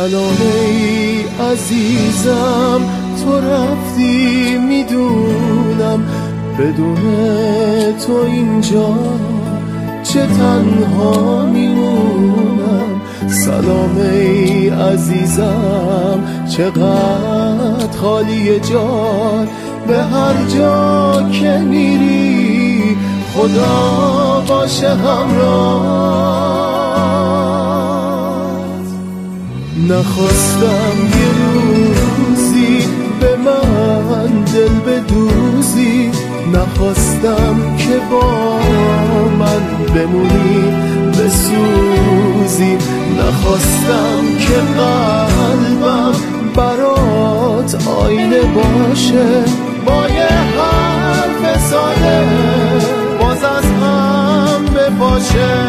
سلام ای عزیزم، تو رفتی میدونم، بدون تو اینجا چه تنها میمونم. سلام ای عزیزم، چقدر خالی جای، به هر جا که میری خدا باشه همراهت. نخواستم یه روزی به من دل بدوزی، نخواستم که با من بمونی بسوزی، نخواستم که قلبم برات آینه باشه، با یه حرف ساده باز از هم بپاشه.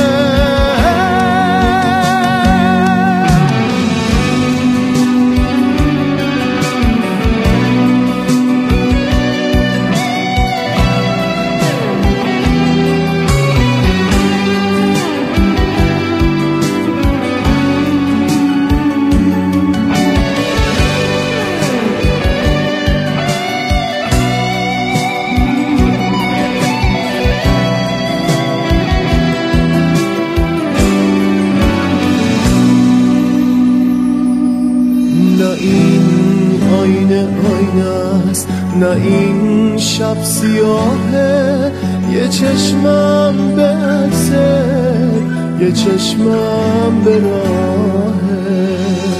نه این آینه است، نه این شب سیاهه، یه چشمم به عکسه، یه چشمم به راهه.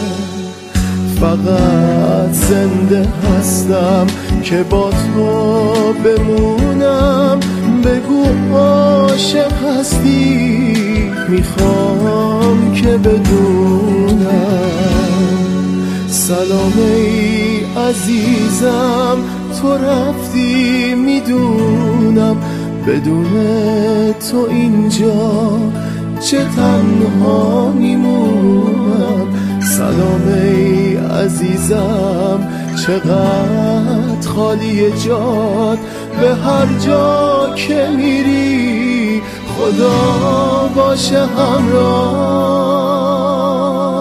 فقط زنده هستم که با تو بمونم، بگو عاشق هستی، میخوام که بدونم. سلام ای عزیزم، تو رفتی میدونم، بدون تو اینجا چه تنها میمونم. سلام ای عزیزم، چقدر خالی جات، به هر جا که میری خدا باشه همراه.